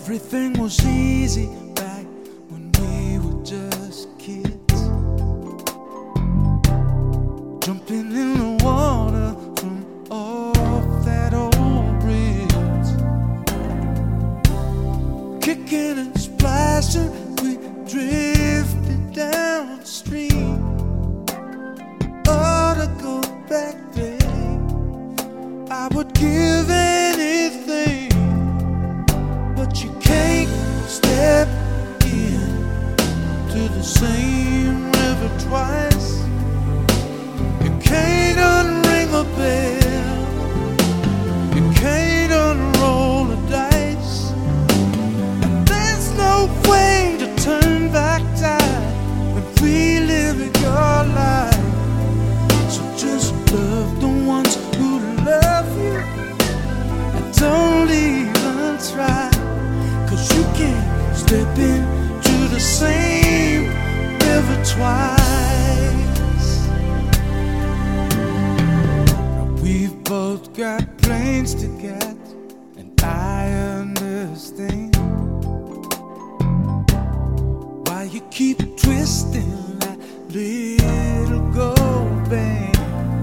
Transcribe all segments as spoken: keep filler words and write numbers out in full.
Everything was easy back when we were just kids, jumping in the water from off that old bridge, kicking and splashing, we drifted downstream. Oh, to go back there, I would give anything, but you can't step in to the same river twice. You can't unring a bell, you can't unroll a dice, and there's no way to turn back time and relive your life. So just love the ones who love you, and don't even try, 'cause you can't step into the same river twice. Now we've both got planes to get, and I understand why you keep twisting that little gold band.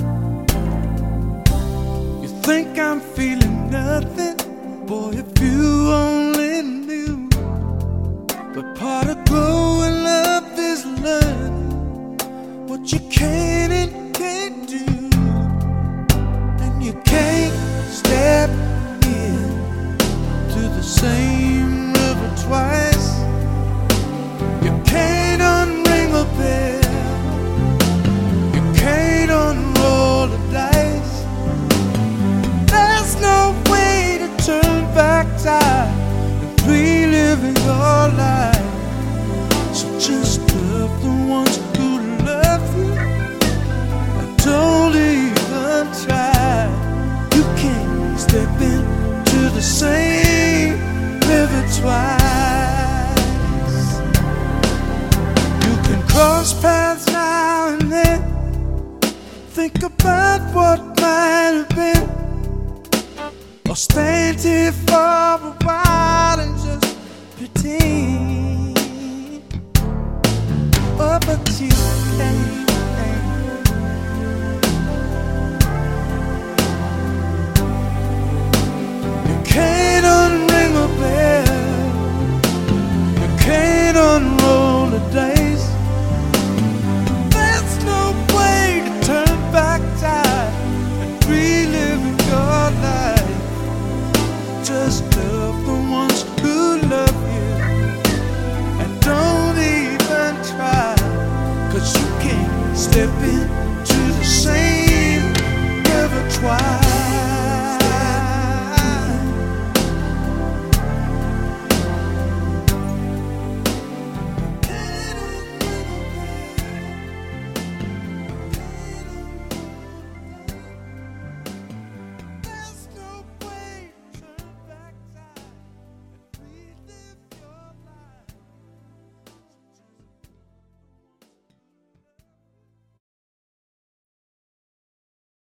You think I'm feeling nothing? Boy, if you only knew. But part of growing up is learning what you can and can't do. And you can't step in to the same river twice. You can't unring a bell, you can't unroll a dice. There's no way to turn back time and reliving your life. So just love the ones who love you, and don't even try. You can't step into the same river twice. You can cross paths now and then, think about what might have been, or stand here for a while and just pretend. Oh, but you can't.